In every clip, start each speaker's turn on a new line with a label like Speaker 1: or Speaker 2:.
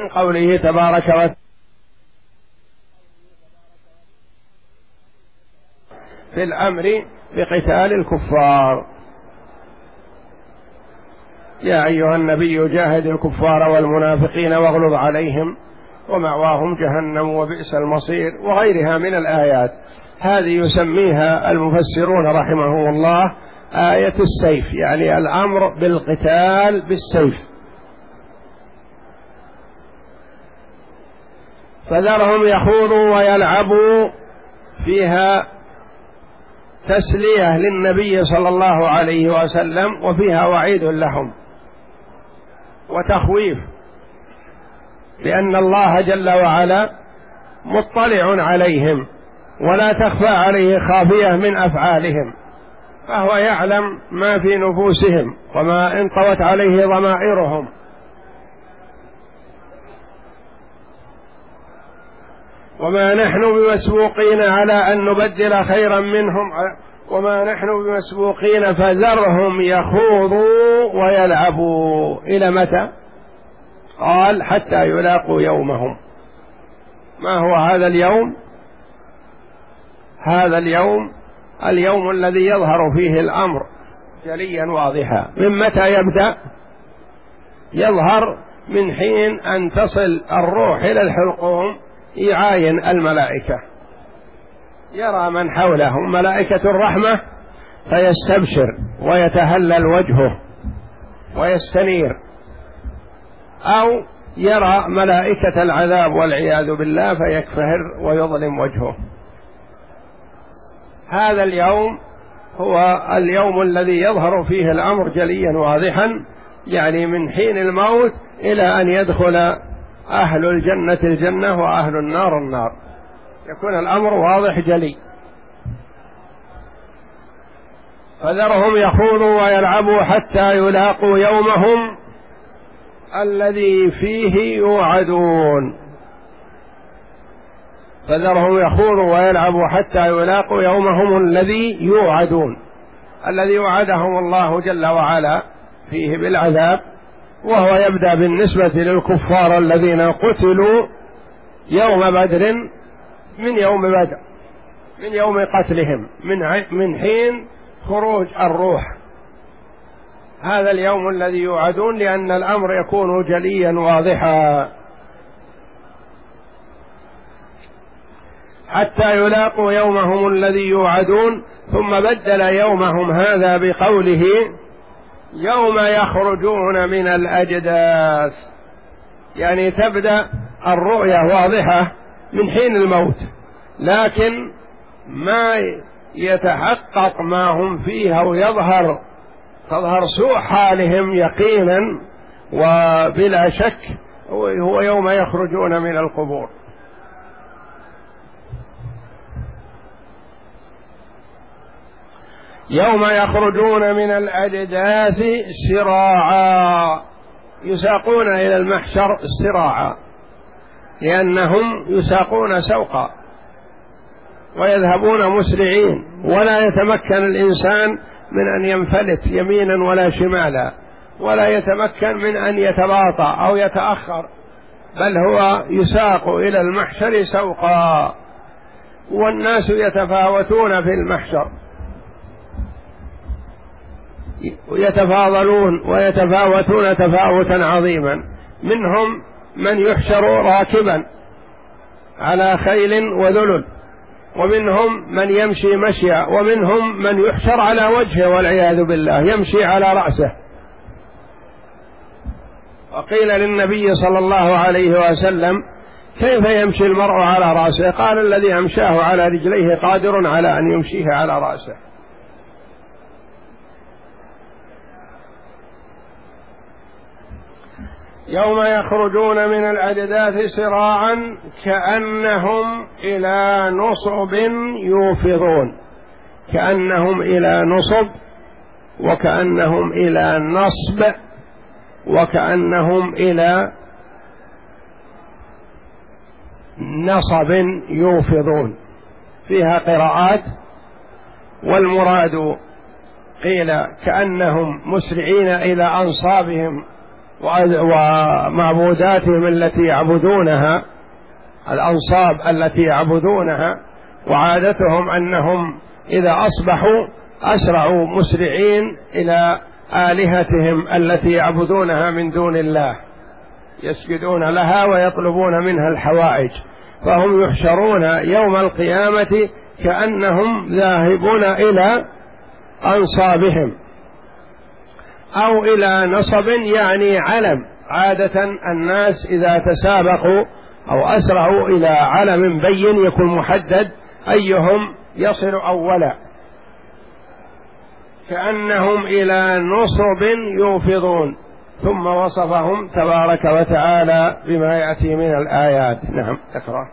Speaker 1: من قوله تبارك وتعالى في الأمر بقتال الكفار: يا أيها النبي جاهد الكفار والمنافقين واغلظ عليهم ومأواهم جهنم وبئس المصير، وغيرها من الآيات. هذه يسميها المفسرون رحمهم الله آية السيف، يعني الأمر بالقتال بالسيف. فذرهم يخوضوا ويلعبوا، فيها تسلية للنبي صلى الله عليه وسلم، وفيها وعيد لهم وتخويف، لأن الله جل وعلا مطلع عليهم ولا تخفى عليه خافية من أفعالهم، فهو يعلم ما في نفوسهم وما انطوت عليه ضمائرهم. وما نحن بمسبوقين على أن نبدل خيرا منهم، وما نحن بمسبوقين، فذرهم يخوضوا ويلعبوا. إلى متى؟ قال: حتى يلاقوا يومهم. ما هو هذا اليوم؟ هذا اليوم الذي يظهر فيه الأمر جليا واضحا. من متى يبدأ؟ يظهر من حين أن تصل الروح إلى الحلقوم، يعاين الملائكة، يرى من حوله ملائكة الرحمة فيستبشر ويتهلل وجهه ويستنير، أو يرى ملائكة العذاب والعياذ بالله فيكفهر ويظلم وجهه. هذا اليوم هو اليوم الذي يظهر فيه الأمر جليا واضحا، يعني من حين الموت إلى أن يدخل أهل الجنة الجنة وأهل النار النار، يكون الأمر واضح جلي. فذرهم يخوضوا ويلعبوا حتى يلاقوا يومهم الذي فيه يوعدون. فذرهم يخوضوا ويلعبوا حتى يلاقوا يومهم الذي يوعدون، الذي وعدهم الله جل وعلا فيه بالعذاب، وهو يبدأ بالنسبة للكفار الذين قتلوا يوم بدر، من يوم بدر، من يوم قتلهم، من حين خروج الروح. هذا اليوم الذي يوعدون، لأن الأمر يكون جليا واضحا. حتى يلاقوا يومهم الذي يوعدون. ثم بدل يومهم هذا بقوله: يوم يخرجون من الأجداث، يعني تبدأ الرؤية واضحة من حين الموت، لكن ما يتحقق ما هم فيه أو تظهر سوء حالهم يقينا وبلا شك، هو يوم يخرجون من القبور. يوم يخرجون من الأجداث سراعا، يساقون إلى المحشر سراعا، لأنهم يساقون سوقا ويذهبون مسرعين، ولا يتمكن الإنسان من أن ينفلت يمينا ولا شمالا، ولا يتمكن من أن يتباطأ أو يتأخر، بل هو يساق إلى المحشر سوقا. والناس يتفاوتون في المحشر، يتفاضلون ويتفاوتون تفاوتا عظيما. منهم من يحشر راكبا على خيل وذلل، ومنهم من يمشي مشيا، ومنهم من يحشر على وجهه والعياذ بالله، يمشي على رأسه. وقيل للنبي صلى الله عليه وسلم: كيف يمشي المرء على رأسه؟ قال: الذي أمشاه على رجليه قادر على أن يمشيه على رأسه. يوم يخرجون من الأجداث سراعا كأنهم إلى نصب يوفضون. كأنهم إلى نصب، وكأنهم إلى نصب، وكأنهم إلى نصب يوفضون، فيها قراءات. والمراد قيل كأنهم مسرعين إلى أنصابهم ومعبوداتهم التي يعبدونها، الأنصاب التي يعبدونها، وعادتهم أنهم إذا أصبحوا أسرعوا مسرعين إلى آلهتهم التي يعبدونها من دون الله، يسجدون لها ويطلبون منها الحوائج، فهم يحشرون يوم القيامة كأنهم ذاهبون إلى أنصابهم أو إلى نصب، يعني علم. عادة الناس إذا تسابقوا أو أسرعوا إلى علم بين يكون محدد أيهم يصل أولا، كأنهم إلى نصب يوفضون. ثم وصفهم تبارك وتعالى بما يأتي من الآيات. نعم، اقرأ.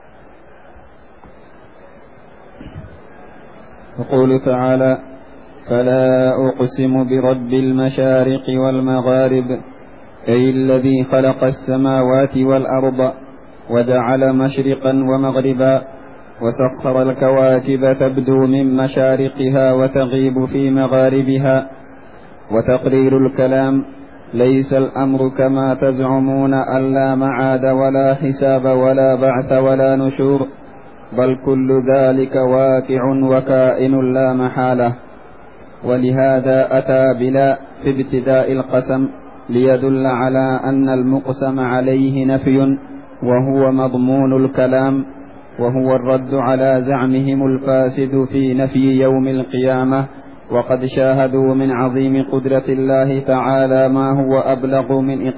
Speaker 2: يقول تعالى: فلا أقسم برب المشارق والمغارب، أي الذي خلق السماوات والأرض وجعل مشرقا ومغربا، وسخر الكواكب تبدو من مشارقها وتغيب في مغاربها. وتقرير الكلام: ليس الأمر كما تزعمون أن لا معاد ولا حساب ولا بعث ولا نشور، بل كل ذلك واقع وكائن لا محالة. ولهذا أتى بلا في ابتداء القسم ليدل على أن المقسم عليه نفي، وهو مضمون الكلام، وهو الرد على زعمهم الفاسد في نفي يوم القيامة. وقد شاهدوا من عظيم قدرة الله تعالى ما هو أبلغ من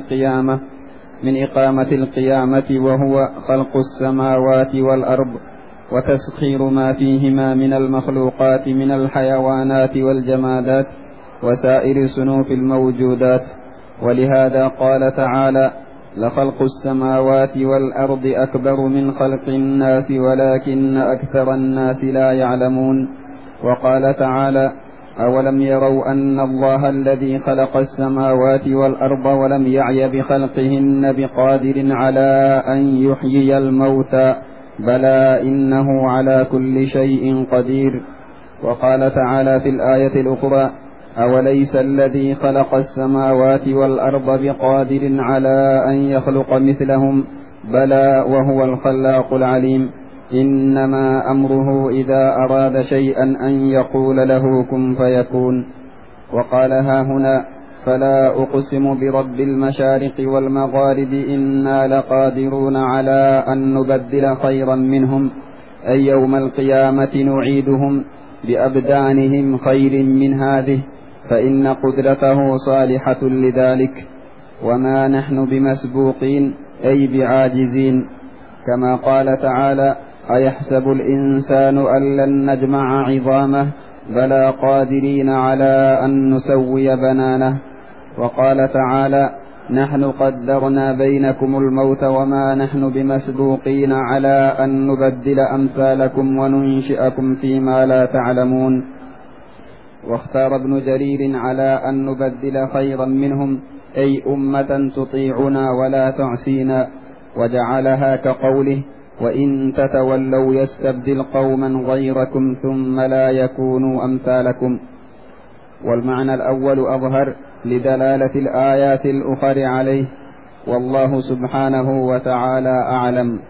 Speaker 2: إقامة القيامة، وهو خلق السماوات والأرض وتسخير ما فيهما من المخلوقات من الحيوانات والجمادات وسائر صنوف الموجودات. ولهذا قال تعالى: لخلق السماوات والأرض أكبر من خلق الناس ولكن أكثر الناس لا يعلمون. وقال تعالى: أولم يروا أن الله الذي خلق السماوات والأرض ولم يعي بخلقهن بقادر على أن يحيي الموتى، بلى إنه على كل شيء قدير. وقال تعالى في الآية الأخرى: أوليس الذي خلق السماوات والأرض بقادر على أن يخلق مثلهم، بلى وهو الخلاق العليم، إنما أمره إذا أراد شيئا أن يقول له كن فيكون. وقال ها هنا: فلا أقسم برب المشارق والمغارب إنا لقادرون على أن نبدل خيرا منهم، أي يوم القيامة نعيدهم بأبدانهم خير من هذه، فإن قدرته صالحة لذلك، وما نحن بمسبوقين أي بعاجزين. كما قال تعالى: أيحسب الإنسان أن لن نجمع عظامه، بلى قادرين على أن نسوي بنانه. وقال تعالى: نحن قدرنا بينكم الموت وما نحن بمسبوقين على أن نبدل أمثالكم وننشئكم فيما لا تعلمون. واختار ابن جرير على أن نبدل خيرا منهم، أي أمة تطيعنا ولا تعصينا، وجعلها كقوله: وإن تتولوا يستبدل قوما غيركم ثم لا يكونوا أمثالكم. والمعنى الأول أظهر لدلالة الآيات الأخرى عليه، والله سبحانه وتعالى أعلم.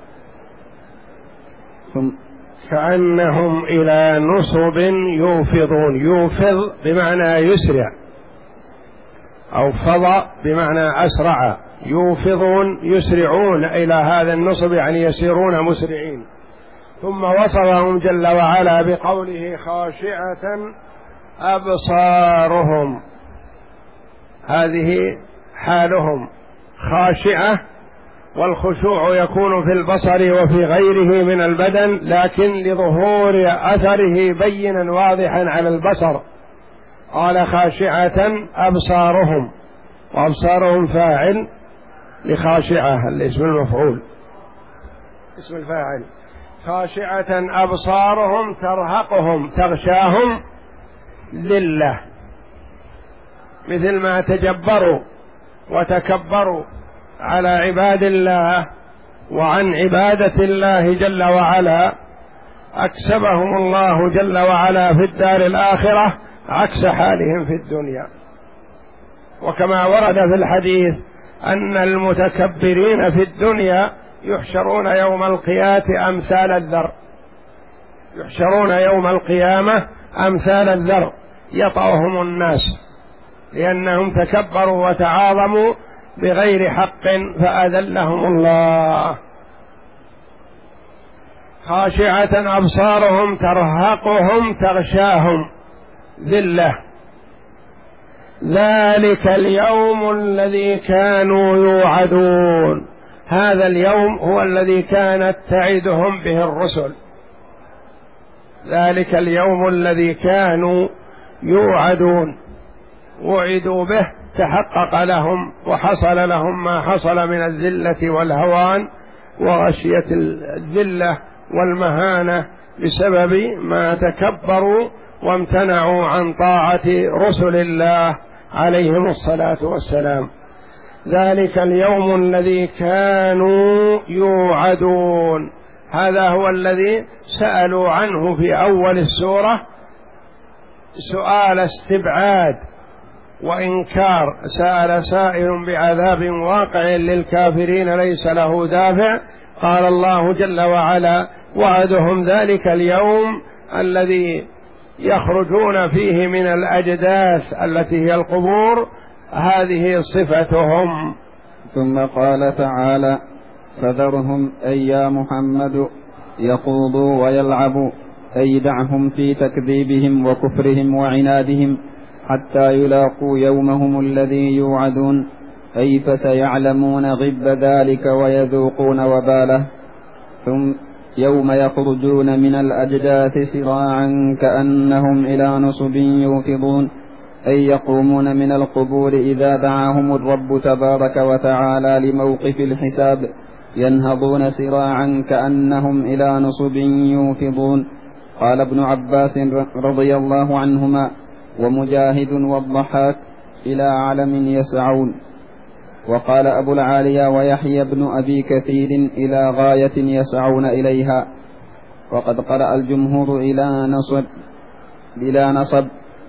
Speaker 1: كأنهم إلى نصب يوفضون. يوفض بمعنى يسرع، أو فض بمعنى أسرع. يوفضون يسرعون إلى هذا النصب، يعني يسيرون مسرعين. ثم وصفهم جل وعلا بقوله: خاشعة أبصارهم. هذه حالهم خاشعة، والخشوع يكون في البصر وفي غيره من البدن، لكن لظهور أثره بينا واضحا على البصر. قال: خاشعة أبصارهم، وأبصارهم فاعل لخاشعة الاسم المفعول اسم الفاعل. خاشعة أبصارهم ترهقهم تغشاهم ذلة، مثل ما تجبروا وتكبروا على عباد الله وعن عبادة الله جل وعلا، أكسبهم الله جل وعلا في الدار الآخرة عكس حالهم في الدنيا. وكما ورد في الحديث أن المتكبرين في الدنيا يحشرون يوم القيامة أمثال الذر، يحشرون يوم القيامة أمثال الذر يطأهم الناس لأنهم تكبروا وتعاظموا بغير حق فأذلهم الله. خاشعة أبصارهم ترهقهم تغشاهم ذلة، ذلك اليوم الذي كانوا يوعدون. هذا اليوم هو الذي كانت تعدهم به الرسل، ذلك اليوم الذي كانوا يوعدون، وعدوا به، تحقق لهم وحصل لهم ما حصل من الذلة والهوان وغشية الذلة والمهانة بسبب ما تكبروا وامتنعوا عن طاعة رسل الله عليهم الصلاة والسلام. ذلك اليوم الذي كانوا يوعدون، هذا هو الذي سألوا عنه في أول السورة سؤال استبعاد وإنكار، سأل سائل بعذاب واقع للكافرين ليس له دافع، قال الله جل وعلا وعدهم ذلك اليوم الذي يخرجون فيه من الأجداث التي هي القبور، هذه صفتهم.
Speaker 2: ثم قال تعالى فذرهم أي يا محمد يخوضوا ويلعبوا، أي دعهم في تكذيبهم وكفرهم وعنادهم حتى يلاقوا يومهم الذي يوعدون، أي فسيعلمون غب ذلك ويذوقون وباله. ثم يوم يخرجون من الأجداث سراعا كأنهم إلى نصب يوفضون، أي يقومون من القبور إذا دعاهم الرب تبارك وتعالى لموقف الحساب، ينهضون سراعا كأنهم إلى نصب يوفضون. قال ابن عباس رضي الله عنهما ومجاهد والضحاك إلى علم يسعون. وقال أبو العالية ويحيى بن أبي كثير إلى غاية يسعون إليها. وقد قرأ الجمهور إلى نصب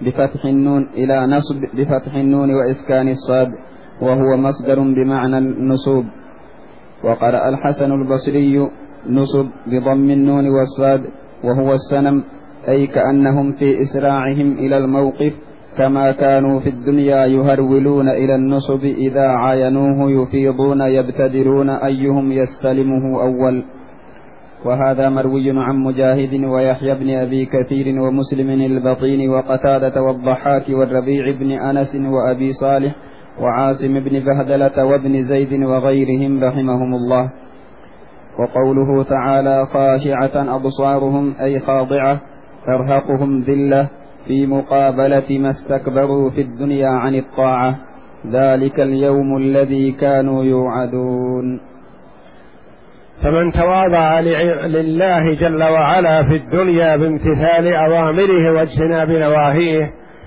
Speaker 2: بفتح النون وإسكان الصاد، وهو مصدر بمعنى النصوب. وقرأ الحسن البصري نصب بضم النون والصاد، وهو السنم، أي كأنهم في إسراعهم إلى الموقف كما كانوا في الدنيا يهرولون إلى النصب إذا عاينوه يفيضون يبتدرون أيهم يستلمه أول. وهذا مروي عن مجاهد ويحيى بن أبي كثير ومسلم البطين وقتادة والضحاك والربيع بن أنس وأبي صالح وعاصم بن بهدلة وابن زيد وغيرهم رحمهم الله. وقوله تعالى خاشعة أبصارهم أي خاضعة ترهقهم ذلة في مقابلة ما استكبروا في الدنيا عن الطاعة، ذلك اليوم الذي كانوا يوعدون.
Speaker 1: فمن تواضع لله جل وعلا في الدنيا بامتثال أوامره واجتناب نواهيه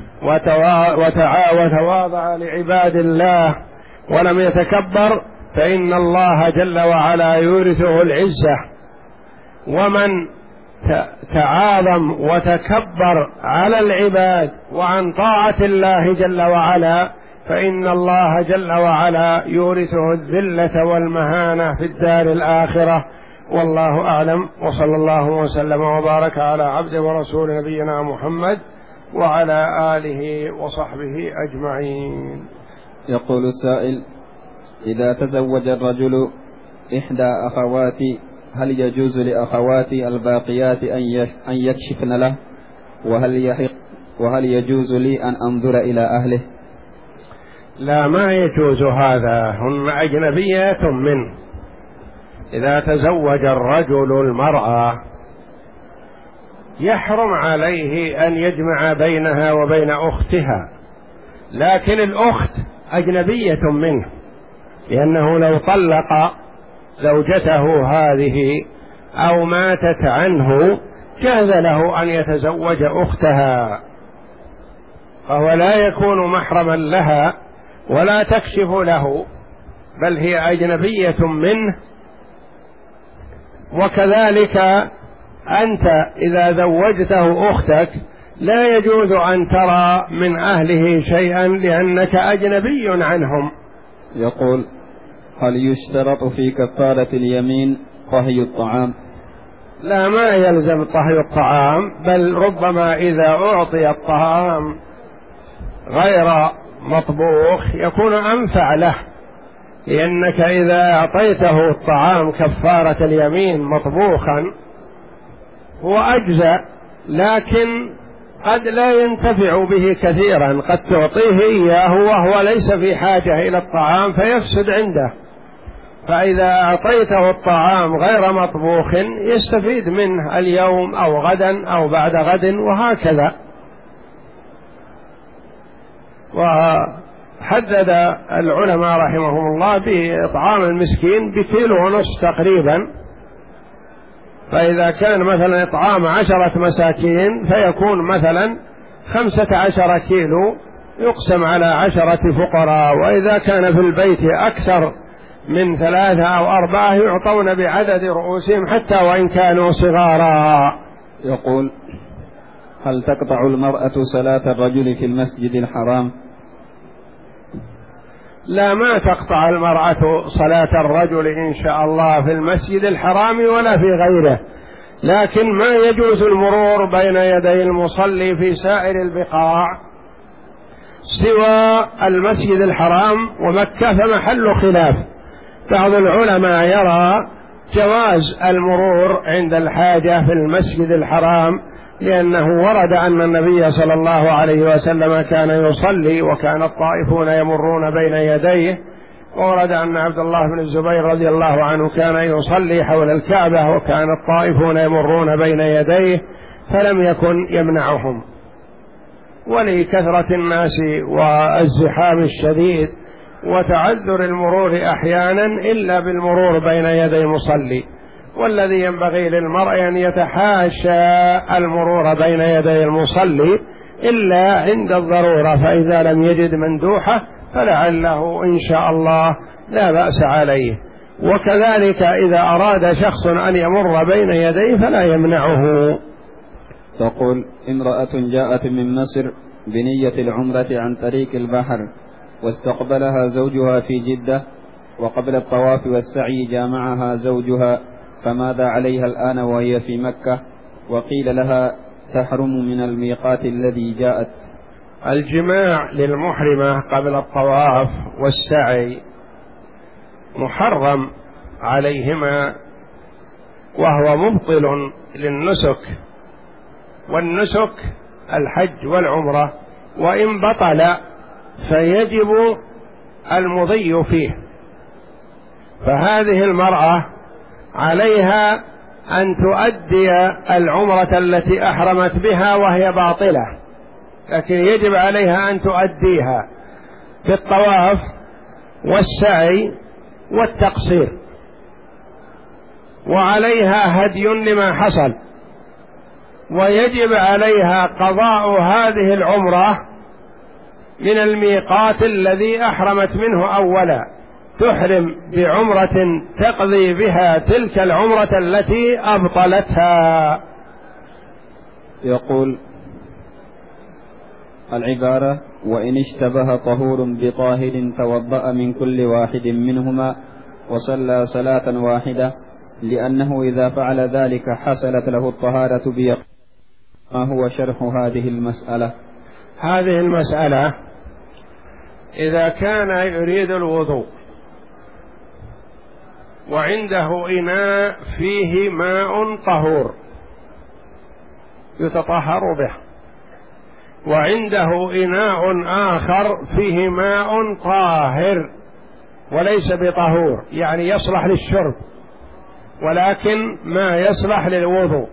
Speaker 1: وتواضع لعباد الله ولم يتكبر، فإن الله جل وعلا يورثه العزة. ومن تعاظم وتكبر على العباد وعن طاعة الله جل وعلا فإن الله جل وعلا يورثه الذلة والمهانة في الدار الآخرة. والله أعلم، وصلى الله وسلم وبارك على عبد ورسول نبينا محمد وعلى آله وصحبه أجمعين.
Speaker 2: يقول السائل: إذا تزوج الرجل إحدى أخواتي هل يجوز لأخواتي الباقيات أن يكشفن له؟ وهل يجوز لي أن أنظر إلى أهله؟
Speaker 1: لا، ما يجوز هذا، هن أجنبيات منه. إذا تزوج الرجل المرأة يحرم عليه أن يجمع بينها وبين أختها، لكن الأخت أجنبية منه، لأنه لو طلق زوجته هذه أو ماتت عنه جاز له أن يتزوج أختها، فهو لا يكون محرما لها ولا تكشف له، بل هي أجنبية منه. وكذلك أنت إذا زوجته أختك لا يجوز أن ترى من أهله شيئا لأنك أجنبي عنهم.
Speaker 2: يقول: هل يشترط في كفارة اليمين طهي الطعام؟
Speaker 1: لا، ما يلزم طهي الطعام، بل ربما إذا أعطي الطعام غير مطبوخ يكون أنفع له، لأنك إذا أعطيته الطعام كفارة اليمين مطبوخا هو أجزأ، لكن قد لا ينتفع به كثيرا، قد تعطيه إياه وهو ليس في حاجة إلى الطعام فيفسد عنده، فإذا أعطيته الطعام غير مطبوخ يستفيد منه اليوم أو غدا أو بعد غد وهكذا. وحدد العلماء رحمهم الله بإطعام المسكين ب1.5 كيلو تقريبا، فإذا كان مثلا إطعام 10 مساكين فيكون مثلا 15 كيلو يقسم على 10 فقراء، وإذا كان في البيت أكثر من 3 أو 4 يعطون بعدد رؤوسهم حتى وإن كانوا صغارا.
Speaker 2: يقول: هل تقطع المرأة صلاة الرجل في المسجد الحرام؟
Speaker 1: لا، ما تقطع المرأة صلاة الرجل إن شاء الله في المسجد الحرام ولا في غيره، لكن ما يجوز المرور بين يدي المصلي في سائر البقاع سوى المسجد الحرام ومكة، فمحل خلاف. بعض العلماء يرى جواز المرور عند الحاجة في المسجد الحرام، لأنه ورد أن النبي صلى الله عليه وسلم كان يصلي وكان الطائفون يمرون بين يديه، وورد أن عبد الله بن الزبير رضي الله عنه كان يصلي حول الكعبة وكان الطائفون يمرون بين يديه فلم يكن يمنعهم. ولكثرة الناس والزحام الشديد وتعذر المرور أحيانا إلا بالمرور بين يدي المصلي، والذي ينبغي للمرء أن يتحاشى المرور بين يدي المصلي إلا عند الضرورة، فإذا لم يجد مندوحة فلعله إن شاء الله لا بأس عليه. وكذلك إذا أراد شخص أن يمر بين يديه فلا يمنعه.
Speaker 2: تقول: امرأة جاءت من مصر بنية العمرة عن طريق البحر، واستقبلها زوجها في جدة، وقبل الطواف والسعي جامعها زوجها، فماذا عليها الآن وهي في مكة؟ وقيل لها تحرم من الميقات الذي جاءت.
Speaker 1: الجماع للمحرمة قبل الطواف والسعي محرم عليهما، وهو مبطل للنسك، والنسك الحج والعمرة، وإن بطل فيجب المضي فيه. فهذه المرأة عليها أن تؤدي العمرة التي أحرمت بها وهي باطلة، لكن يجب عليها أن تؤديها بالطواف والسعي والتقصير، وعليها هدي لما حصل، ويجب عليها قضاء هذه العمرة من الميقات الذي أحرمت منه أولا، تحرم بعمرة تقضي بها تلك العمرة التي أبطلتها.
Speaker 2: يقول العبارة: وإن اشتبه طهور بطاهر توضأ من كل واحد منهما وصلى صلاة واحدة، لأنه إذا فعل ذلك حصلت له الطهارة بيقين. ما هو شرح هذه المسألة؟
Speaker 1: هذه المسألة إذا كان يريد الوضوء وعنده إناء فيه ماء طهور يتطهر به، وعنده إناء آخر فيه ماء طاهر وليس بطهور، يعني يصلح للشرب ولكن ما يصلح للوضوء،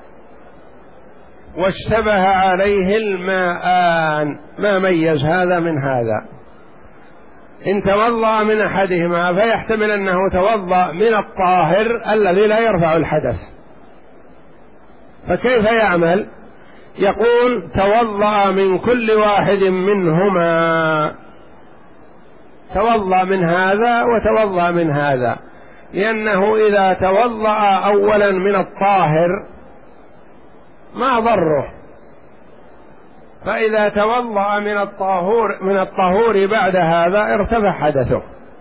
Speaker 1: واشتبه عليه الماءان، ما ميز هذا من هذا، إن توضأ من أحدهما فيحتمل أنه توضأ من الطاهر الذي لا يرفع الحدث، فكيف يعمل؟ يقول توضأ من كل واحد منهما، توضأ من هذا وتوضأ من هذا، لأنه إذا توضأ أولا من الطاهر ما ضره، فإذا توضأ من الطهور بعد هذا ارتفع حدثه،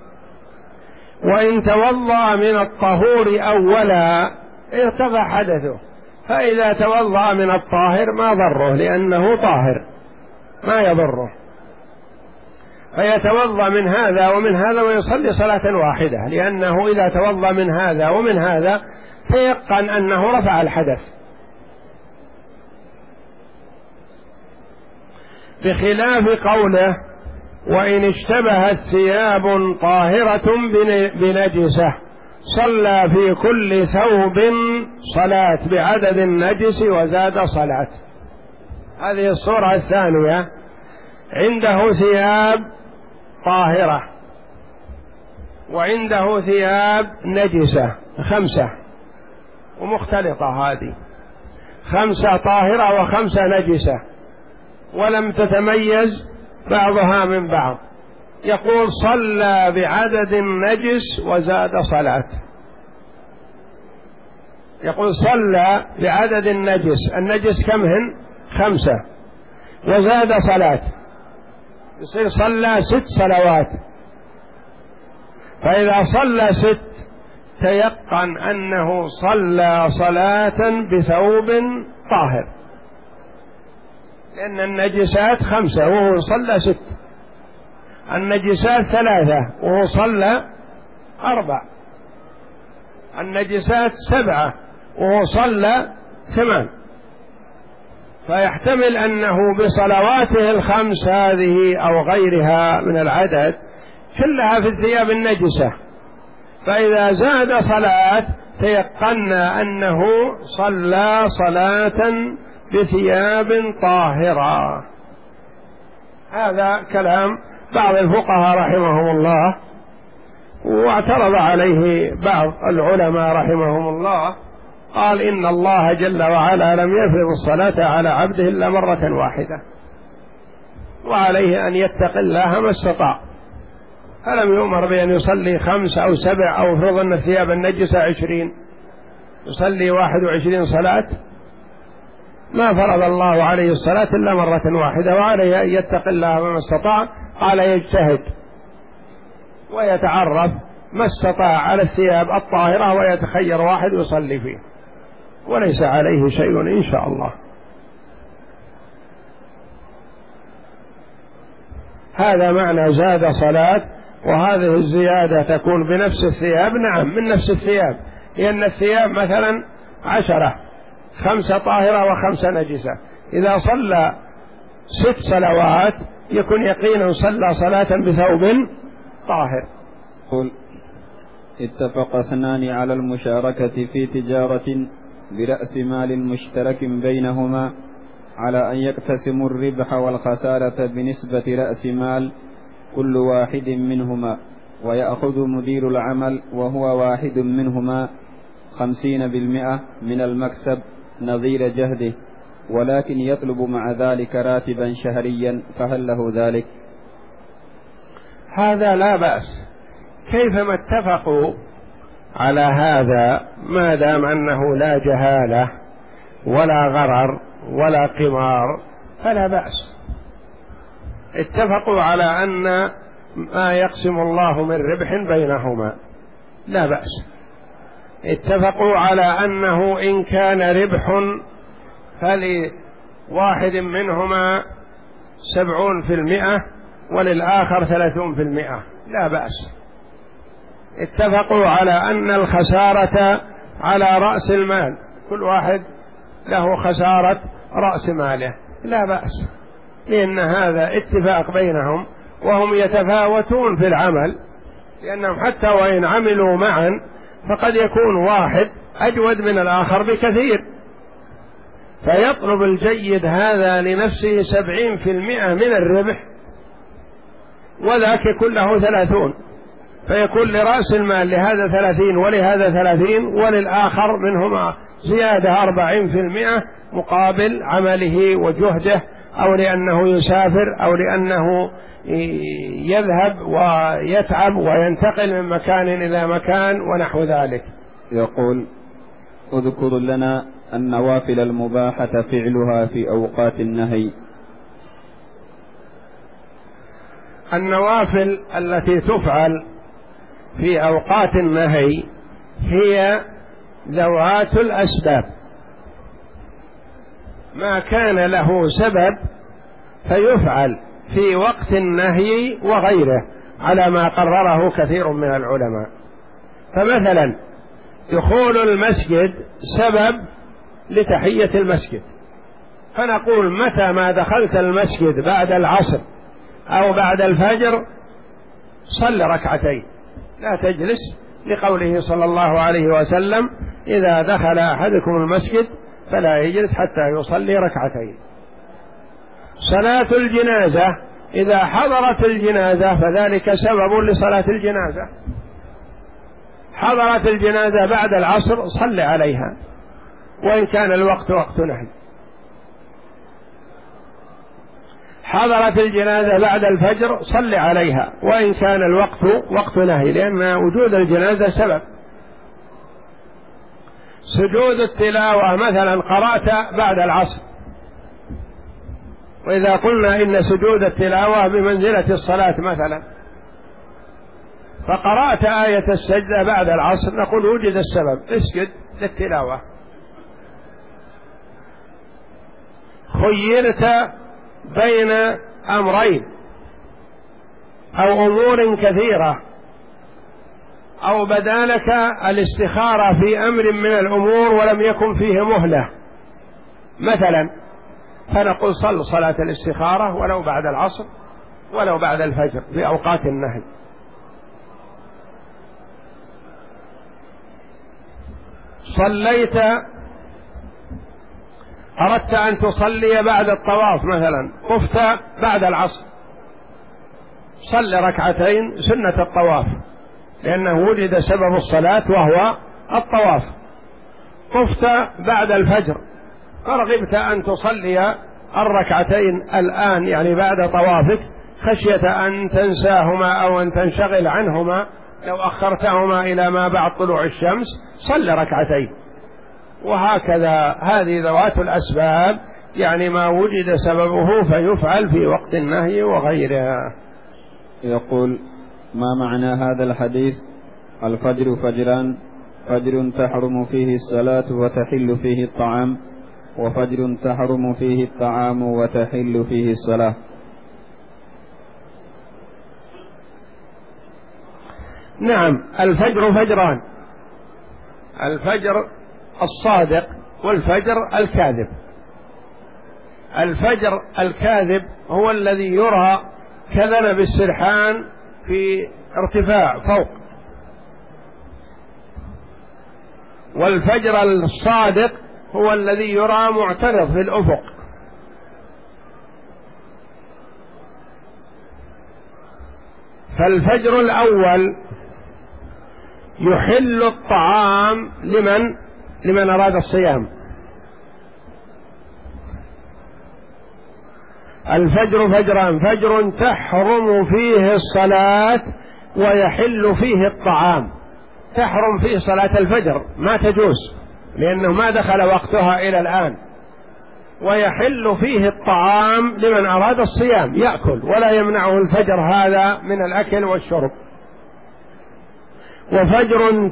Speaker 1: وإن توضأ من الطهور أولا ارتفع حدثه، فإذا توضأ من الطاهر ما ضره لأنه طاهر ما يضره، فيتوضأ من هذا ومن هذا ويصلي صلاة واحدة، لأنه إذا توضأ من هذا ومن هذا تيقن أنه رفع الحدث، بخلاف قوله وإن اشتبهت ثياب طاهرة بنجسة صلى في كل ثوب صلاة بعدد النجس وزاد صلاة. هذه الصورة الثانية، عنده ثياب طاهرة وعنده ثياب نجسة 5 ومختلطة، هذه 5 طاهرة و5 نجسة ولم تتميز بعضها من بعض، يقول صلى بعدد النجس وزاد صلاة. يقول صلى بعدد النجس كم هن؟ 5 وزاد صلاة، يصير صلى 6 صلوات. فإذا صلى 6 تيقن أنه صلى صلاة بثوب طاهر، لأن النجسات 5 وهو صلى 6، النجسات 3 وهو صلى 4، النجسات 7 وهو صلى 8، فيحتمل أنه بصلواته ال5 هذه أو غيرها من العدد كلها في الثياب النجسة، فإذا زاد صلاة تيقنا أنه صلى صلاة بثياب طاهرة. هذا كلام بعض الفقهاء رحمهم الله، واعترض عليه بعض العلماء رحمهم الله، قال إن الله جل وعلا لم يفرض الصلاة على عبده إلا مرة واحدة، وعليه أن يتقي الله ما استطاع، فلم يؤمر بأن يصلي 5 أو 7 أو فرض أن الثياب النجسة 20 يصلي 21 صلاة، ما فرض الله عليه الصلاة إلا مرة واحدة، وعليه أن يتقي الله ما استطاع. قال يجتهد ويتعرف ما استطاع على الثياب الطاهرة ويتخير واحد يصلي فيه، وليس عليه شيء إن شاء الله. هذا معنى زاد صلاة. وهذه الزيادة تكون بنفس الثياب، نعم من نفس الثياب، لأن الثياب مثلا 10، 5 طاهرة و5 نجسة، إذا صلى 6 صلوات يكون يقينا صلى صلاة بثوب طاهر.
Speaker 2: قل اتفق اثنان على المشاركة في تجارة برأس مال مشترك بينهما على أن يقتسموا الربح والخسارة بنسبة رأس مال كل واحد منهما، ويأخذ مدير العمل وهو واحد منهما 50% من المكسب نظير جهده، ولكن يطلب مع ذلك راتبا شهريا، فهل له ذلك؟
Speaker 1: هذا لا بأس، كيفما اتفقوا على هذا ما دام أنه لا جهالة ولا غرر ولا قمار فلا بأس. اتفقوا على أن ما يقسم الله من ربح بينهما لا بأس، اتفقوا على أنه إن كان ربح فلواحد منهما 70% وللآخر 30%، لا بأس. اتفقوا على أن الخسارة على رأس المال، كل واحد له خسارة رأس ماله، لا بأس، لأن هذا اتفاق بينهم، وهم يتفاوتون في العمل، لأنهم حتى وإن عملوا معا فقد يكون واحد أجود من الآخر بكثير، فيطلب الجيد هذا لنفسه 70% من الربح وذاك يكون له 30، فيكون لرأس المال لهذا 30 ولهذا 30 وللآخر منهما زيادة 40% مقابل عمله وجهده، أو لأنه يسافر أو لأنه يذهب ويتعب وينتقل من مكان إلى مكان ونحو ذلك.
Speaker 2: يقول اذكر لنا النوافل المباحة فعلها في أوقات النهي
Speaker 1: النوافل التي تفعل في أوقات النهي هي ذوات الأسباب، ما كان له سبب فيفعل في وقت النهي وغيره على ما قرره كثير من العلماء. فمثلا دخول المسجد سبب لتحية المسجد، فنقول متى ما دخلت المسجد بعد العصر أو بعد الفجر صل ركعتين، لا تجلس، لقوله صلى الله عليه وسلم: إذا دخل أحدكم المسجد فلا يجلس حتى يصلي ركعتين. صلاة الجنازة إذا حضرت الجنازة فذلك سبب لصلاة الجنازة، حضرت الجنازة بعد العصر صل عليها وإن كان الوقت وقت نهي، حضرت الجنازة بعد الفجر صل عليها وإن كان الوقت وقت نهي، لأن وجود الجنازة سبب. سجود التلاوة مثلا قرأت بعد العصر، وإذا قلنا إن سجود التلاوة بمنزلة الصلاة مثلا، فقرأت آية السجدة بعد العصر، نقول وجد السبب، اسجد للتلاوة. خيرت بين أمرين أو أمور كثيرة، أو بدالك الاستخارة في أمر من الأمور ولم يكن فيه مهلة مثلا، فنقول صل صلاة الاستخارة ولو بعد العصر ولو بعد الفجر في أوقات النهي. صليت، أردت أن تصلي بعد الطواف مثلا، طفت بعد العصر، صل ركعتين سنة الطواف لأنه وجد سبب الصلاة وهو الطواف. طفت بعد الفجر، فرغبت أن تصلي الركعتين الآن يعني بعد طوافك، خشية أن تنساهما أو أن تنشغل عنهما لو أخرتهما إلى ما بعد طلوع الشمس، صل ركعتين. وهكذا هذه ذوات الأسباب، يعني ما وجد سببه فيفعل في وقت النهي وغيرها.
Speaker 2: يقول: ما معنى هذا الحديث: الفجر فجران، فجر تحرم فيه الصلاة وتحل فيه الطعام، وفجر تحرم فيه الطعام وتحل فيه الصلاة؟
Speaker 1: نعم، الفجر فجران: الفجر الصادق والفجر الكاذب. الفجر الكاذب هو الذي يرى كذنب السرحان في ارتفاع فوق، والفجر الصادق هو الذي يرى معترض في الأفق. فالفجر الأول يحل الطعام لمن أراد الصيام. الفجر فجران: فجر تحرم فيه الصلاة ويحل فيه الطعام. تحرم فيه صلاة الفجر، ما تجوز لأنه ما دخل وقتها إلى الآن. ويحل فيه الطعام لمن أراد الصيام، يأكل ولا يمنعه الفجر هذا من الأكل والشرب. وفجر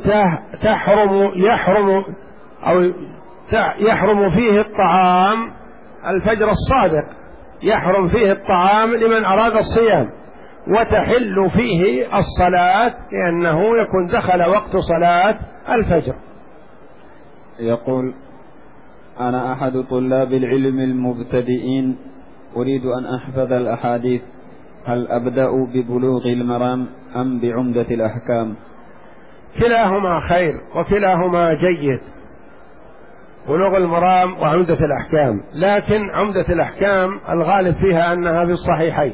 Speaker 1: يحرم فيه الطعام، الفجر الصادق يحرم فيه الطعام لمن أراد الصيام، وتحل فيه الصلاة لأنه يكون دخل وقت صلاة الفجر.
Speaker 2: يقول: أنا أحد طلاب العلم المبتدئين، أريد أن أحفظ الأحاديث، هل أبدأ ببلوغ المرام أم بعمدة الأحكام؟
Speaker 1: كلاهما خير وكلاهما جيد، بلوغ المرام وعمدة الأحكام، لكن عمدة الأحكام الغالب فيها أنها في الصحيحين،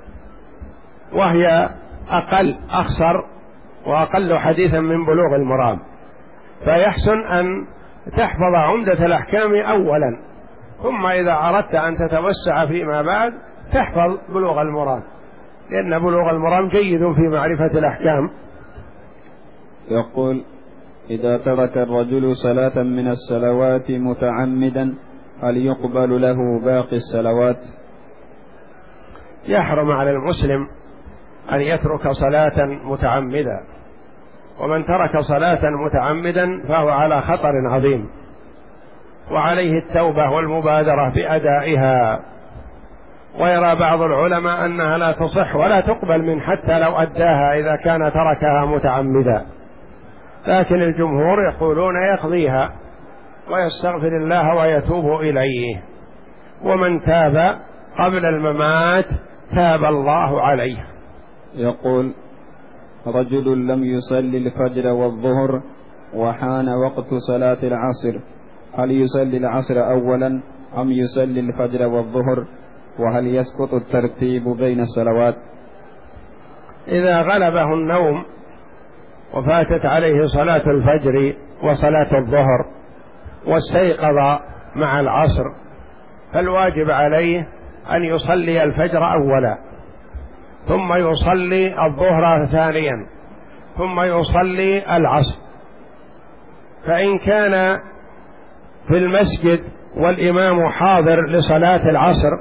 Speaker 1: وهي أخصر وأقل حديثا من بلوغ المرام، فيحسن أن تحفظ عمدة الأحكام أولا، ثم إذا أردت أن تتوسع فيما بعد تحفظ بلوغ المرام، لأن بلوغ المرام جيد في معرفة الأحكام.
Speaker 2: يقول: إذا ترك الرجل صلاة من الصلوات متعمدا هل يقبل له باقي الصلوات؟
Speaker 1: يحرم على المسلم أن يترك صلاة متعمدا، ومن ترك صلاة متعمدا فهو على خطر عظيم، وعليه التوبة والمبادرة بأدائها. ويرى بعض العلماء أنها لا تصح ولا تقبل من حتى لو أداها إذا كان تركها متعمدا، لكن الجمهور يقولون يقضيها ويستغفر الله ويتوب إليه، ومن تاب قبل الممات تاب الله عليه.
Speaker 2: يقول: رجل لم يصلي الفجر والظهر وحان وقت صلاة العصر، هل يصلي العصر أولا أم يصلي الفجر والظهر؟ وهل يسقط الترتيب بين الصلوات؟
Speaker 1: إذا غلبه النوم وفاتت عليه صلاة الفجر وصلاة الظهر واستيقظ مع العصر، فالواجب عليه أن يصلي الفجر أولا، ثم يصلي الظهر ثانيا، ثم يصلي العصر. فإن كان في المسجد والإمام حاضر لصلاة العصر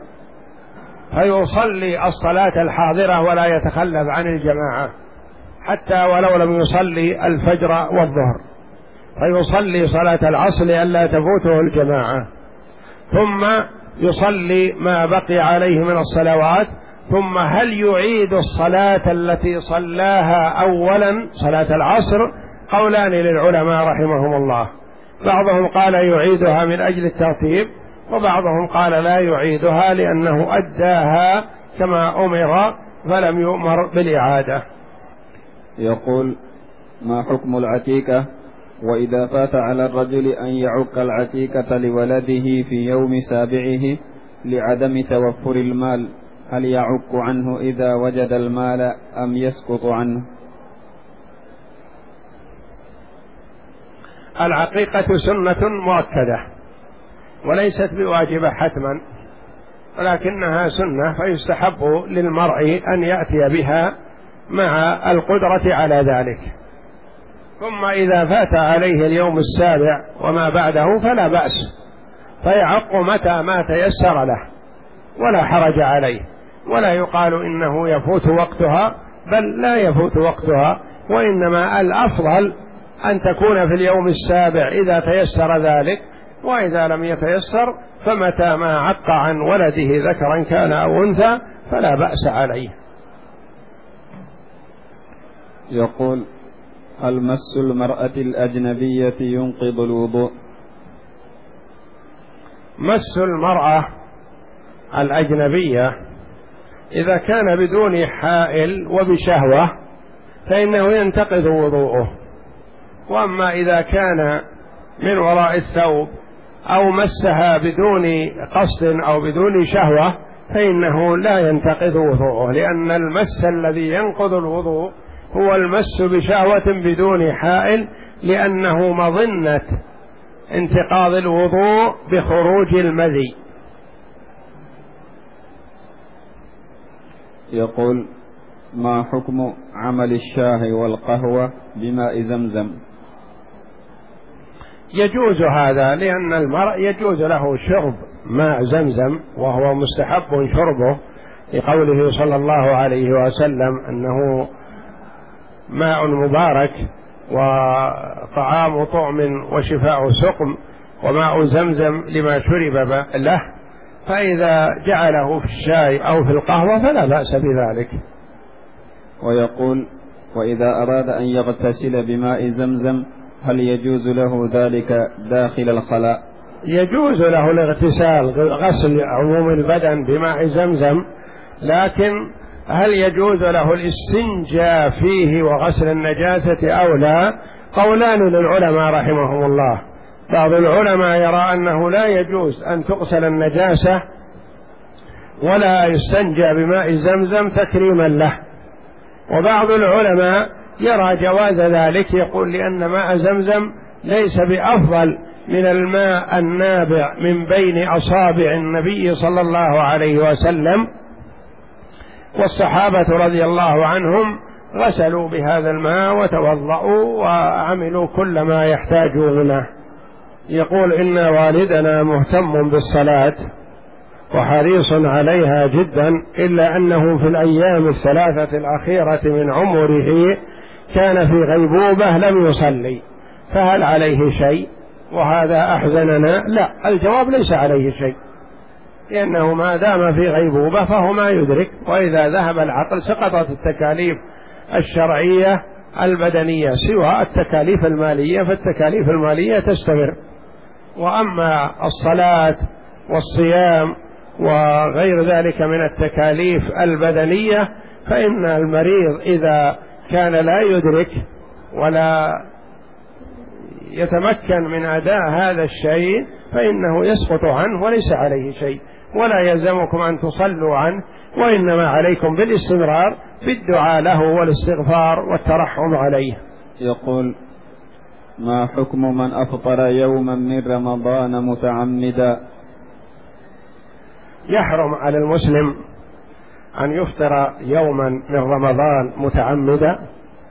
Speaker 1: فيصلي الصلاة الحاضرة ولا يتخلف عن الجماعة حتى ولو لم يصلي الفجر والظهر، فيصلي صلاة العصر لئلا تفوته الجماعة، ثم يصلي ما بقي عليه من الصلوات. ثم هل يعيد الصلاة التي صلاها أولا صلاة العصر؟ قولان للعلماء رحمهم الله، بعضهم قال يعيدها من أجل الترتيب، وبعضهم قال لا يعيدها لأنه أداها كما أمر فلم يؤمر بالإعادة.
Speaker 2: يقول: ما حكم العتيكة؟ وإذا فات على الرجل أن يعك العتيكة لولده في يوم سابعه لعدم توفر المال، هل يعك عنه إذا وجد المال أم يسقط عنه؟
Speaker 1: العقيقة سنة مؤكدة وليست بواجبة حتما، ولكنها سنة، فيستحب للمرء أن يأتي بها مع القدرة على ذلك. ثم إذا فات عليه اليوم السابع وما بعده فلا بأس، فيعق متى ما تيسر له ولا حرج عليه، ولا يقال إنه يفوت وقتها، بل لا يفوت وقتها، وإنما الأفضل أن تكون في اليوم السابع إذا تيسر ذلك، وإذا لم يتيسر فمتى ما عق عن ولده ذكرا كان أو أنثى فلا بأس عليه.
Speaker 2: يقول: هل مس المرأة الأجنبية ينقض الوضوء؟
Speaker 1: مس المرأة الأجنبية إذا كان بدون حائل وبشهوة فإنه ينتقض وضوءه، وأما إذا كان من وراء الثوب أو مسها بدون قصد أو بدون شهوة فإنه لا ينتقض وضوءه، لأن المس الذي ينقض الوضوء هو المس بشهوة بدون حائل، لأنه مظنة انتقاض الوضوء بخروج المذي.
Speaker 2: يقول: ما حكم عمل الشاي والقهوة بماء زمزم؟
Speaker 1: يجوز هذا، لأن المرء يجوز له شرب ماء زمزم وهو مستحب شربه، لقوله صلى الله عليه وسلم أنه ماء مبارك وطعام طعم وشفاء سقم، وماء زمزم لما شرب له، فإذا جعله في الشاي أو في القهوة فلا بأس بذلك.
Speaker 2: ويقول: وإذا أراد أن يغتسل بماء زمزم هل يجوز له ذلك داخل الخلاء؟
Speaker 1: يجوز له الاغتسال، غسل عموم البدن بماء زمزم، لكن هل يجوز له الاستنجاء فيه وغسل النجاسة أو لا؟ قولان للعلماء رحمهم الله، بعض العلماء يرى أنه لا يجوز أن تغسل النجاسة ولا يستنجى بماء زمزم تكريما له، وبعض العلماء يرى جواز ذلك، يقول لأن ماء زمزم ليس بأفضل من الماء النابع من بين أصابع النبي صلى الله عليه وسلم، والصحابة رضي الله عنهم غسلوا بهذا الماء وتوضأوا وعملوا كل ما يحتاجونه. يقول: إن والدنا مهتم بالصلاة وحريص عليها جدا، إلا أنه في الأيام 3 الأخيرة من عمره كان في غيبوبة لم يصلي، فهل عليه شيء؟ وهذا أحزننا. لا، الجواب ليس عليه شيء، لأنه ما دام في غيبوبة فهو ما يدرك، وإذا ذهب العقل سقطت التكاليف الشرعية البدنية، سوى التكاليف المالية فالتكاليف المالية تستمر. وأما الصلاة والصيام وغير ذلك من التكاليف البدنية فإن المريض إذا كان لا يدرك ولا يتمكن من أداء هذا الشيء فإنه يسقط عنه وليس عليه شيء، ولا يلزمكم أن تصلوا عنه، وإنما عليكم بالاستمرار بالدعاء له والاستغفار والترحم عليه.
Speaker 2: يقول: ما حكم من أفطر يوما من رمضان متعمدا؟
Speaker 1: يحرم على المسلم أن يفطر يوما من رمضان متعمدا،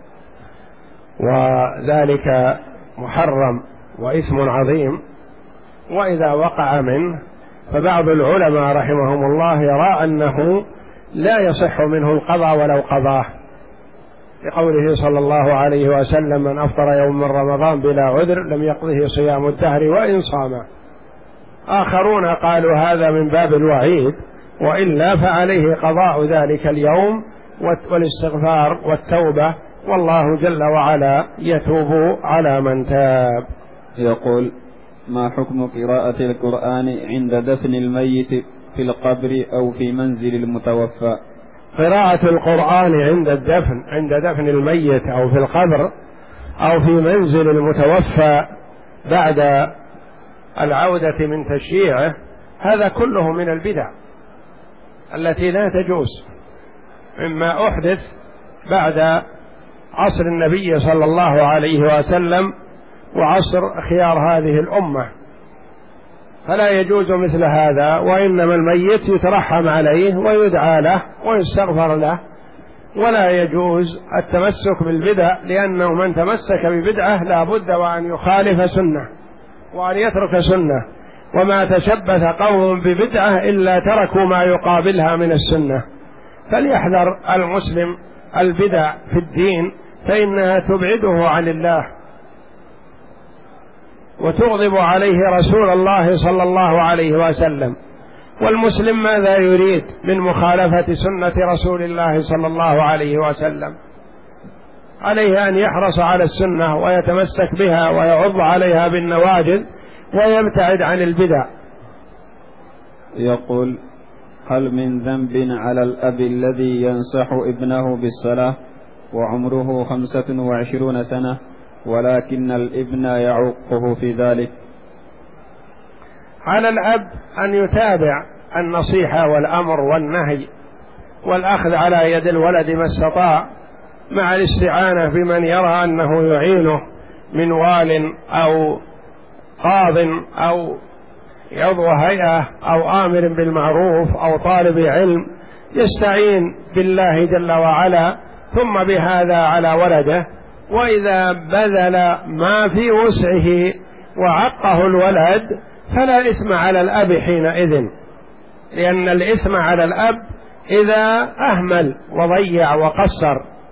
Speaker 1: وذلك محرم وإثم عظيم. وإذا وقع منه فبعض العلماء رحمهم الله يرى أنه لا يصح منه القضاء ولو قضاه، لقوله صلى الله عليه وسلم: من أفطر يوم من رمضان بلا عذر لم يقضه صيام الدهر وإن صام. آخرون قالوا هذا من باب الوعيد، وإلا فعليه قضاء ذلك اليوم والاستغفار والتوبة، والله جل وعلا يتوب على من تاب.
Speaker 2: يقول: ما حكم قراءة القرآن عند دفن الميت في القبر أو في منزل المتوفى؟
Speaker 1: قراءة القرآن عند دفن الميت أو في القبر أو في منزل المتوفى بعد العودة من تشييعه، هذا كله من البدع التي لا تجوز، مما أحدث بعد عصر النبي صلى الله عليه وسلم وعصر خيار هذه الأمة، فلا يجوز مثل هذا. وإنما الميت يترحم عليه ويدعى له ويستغفر له، ولا يجوز التمسك بالبدع، لأنه من تمسك ببدعة لا بد وأن يخالف سنة وأن يترك سنة، وما تشبث قوم ببدعة إلا تركوا ما يقابلها من السنة. فليحذر المسلم البدع في الدين، فإنها تبعده عن الله وتغضب عليه رسول الله صلى الله عليه وسلم. والمسلم ماذا يريد من مخالفة سنة رسول الله صلى الله عليه وسلم؟ عليه أن يحرص على السنة ويتمسك بها ويعض عليها بالنواجذ ويبتعد عن البدع.
Speaker 2: يقول: هل من ذنب على الأب الذي ينصح ابنه بالصلاة وعمره 25 سنة ولكن الابن يعوقه في ذلك؟
Speaker 1: على الأب أن يتابع النصيحة والأمر والنهي والأخذ على يد الولد ما استطاع، مع الاستعانة بمن يرى أنه يعينه من وال أو قاض أو عضو هيئة أو آمر بالمعروف أو طالب علم، يستعين بالله جل وعلا ثم بهذا على ولده. وإذا بذل ما في وسعه وعقه الولد فلا إثم على الأب حينئذ، لأن الإثم على الأب إذا أهمل وضيع وقصر،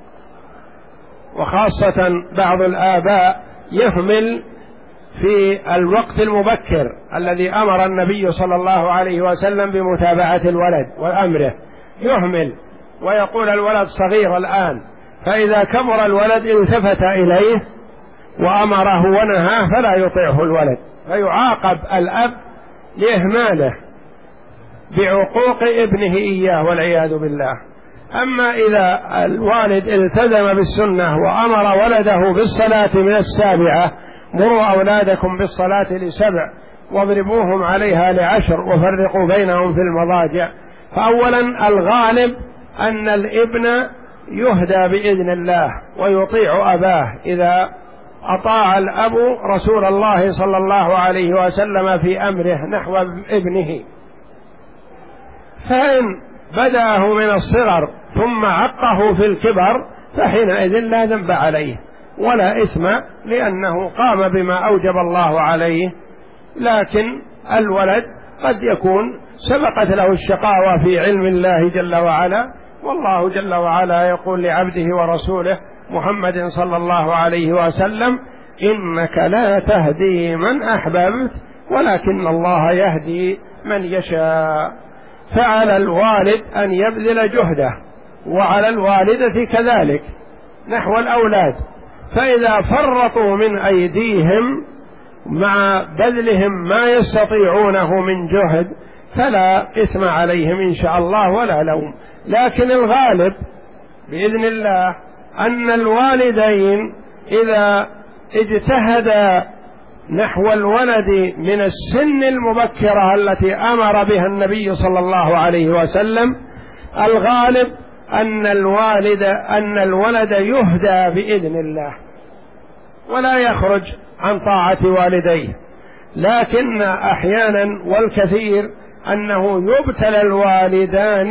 Speaker 1: وخاصة بعض الآباء يهمل في الوقت المبكر الذي أمر النبي صلى الله عليه وسلم بمتابعة الولد وأمره، يهمل ويقول الولد صغير الآن، فإذا كبر الولد التفت إليه وأمره ونهاه فلا يطيعه الولد، فيعاقب الأب لإهماله بعقوق ابنه إياه والعياذ بالله. أما إذا الوالد التزم بالسنة وأمر ولده بالصلاة من 7، مروا أولادكم بالصلاة ل7 واضربوهم عليها ل10 وفرقوا بينهم في المضاجع، فأولا الغالب أن الابن يهدى بإذن الله ويطيع أباه إذا أطاع الأب رسول الله صلى الله عليه وسلم في أمره نحو ابنه. فإن بدأه من الصغر ثم عقه في الكبر فحينئذ لا ذنب عليه ولا إثم، لأنه قام بما أوجب الله عليه. لكن الولد قد يكون سبقت له الشقاوة في علم الله جل وعلا، والله جل وعلا يقول لعبده ورسوله محمد صلى الله عليه وسلم: إنك لا تهدي من أحببت ولكن الله يهدي من يشاء. فعلى الوالد أن يبذل جهده، وعلى الوالدة كذلك نحو الأولاد، فإذا فرطوا من أيديهم مع بذلهم ما يستطيعونه من جهد فلا إثم عليهم إن شاء الله ولا لوم. لكن الغالب بإذن الله أن الوالدين إذا اجتهدا نحو الولد من السن المبكرة التي أمر بها النبي صلى الله عليه وسلم، الغالب أن الولد يهدى بإذن الله ولا يخرج عن طاعة والديه. لكن أحيانا والكثير أنه يبتلى الوالدان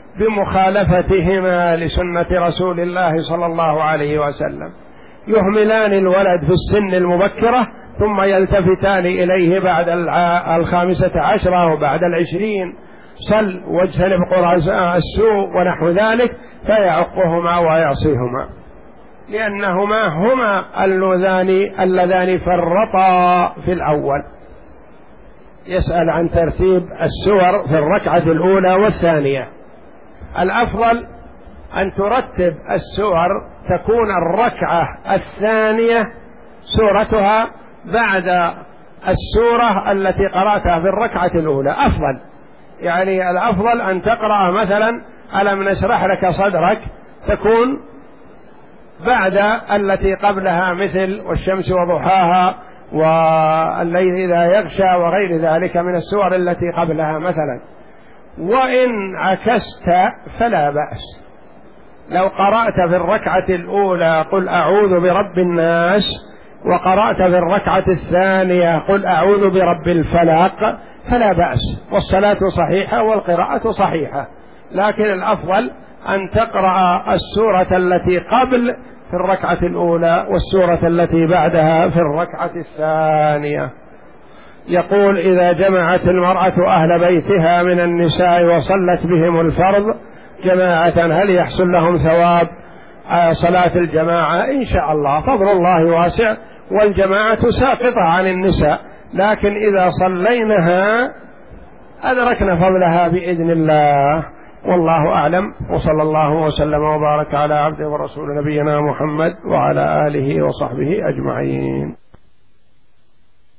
Speaker 1: بمخالفتهما لسنة رسول الله صلى الله عليه وسلم، يهملان الولد في السن المبكرة ثم يلتفتان إليه بعد 15 وبعد 20: صل واجتنب قرى السوء ونحو ذلك، فيعقهما ويعصيهما، لأنهما هما اللذان فرطا في الأول. يسأل عن ترتيب السور في الركعة الأولى والثانية. الأفضل أن ترتب السور، تكون الركعة الثانية سورتها بعد السورة التي قرأتها في الركعة الأولى أفضل. يعني الأفضل أن تقرأ مثلا ألم نشرح لك صدرك، تكون بعد التي قبلها مثل والشمس وضحاها والليل إذا يغشى وغير ذلك من السور التي قبلها مثلا. وإن عكست فلا بأس، لو قرأت في الركعة الأولى قل أعوذ برب الناس وقرأت في الركعة الثانية قل أعوذ برب الفلق فلا بأس، والصلاة صحيحة والقراءة صحيحة. لكن الأفضل أن تقرأ السورة التي قبل في الركعة الأولى والسورة التي بعدها في الركعة الثانية. يقول: إذا جمعت المرأة أهل بيتها من النساء وصلت بهم الفرض جماعة هل يحصل لهم ثواب صلاة الجماعة؟ إن شاء الله، فضل الله واسع، والجماعة ساقطة عن النساء، لكن إذا صلينها أدركنا فضلها بإذن الله، والله أعلم. وصلى الله وسلم وبارك على عبده ورسول نبينا محمد وعلى آله وصحبه أجمعين.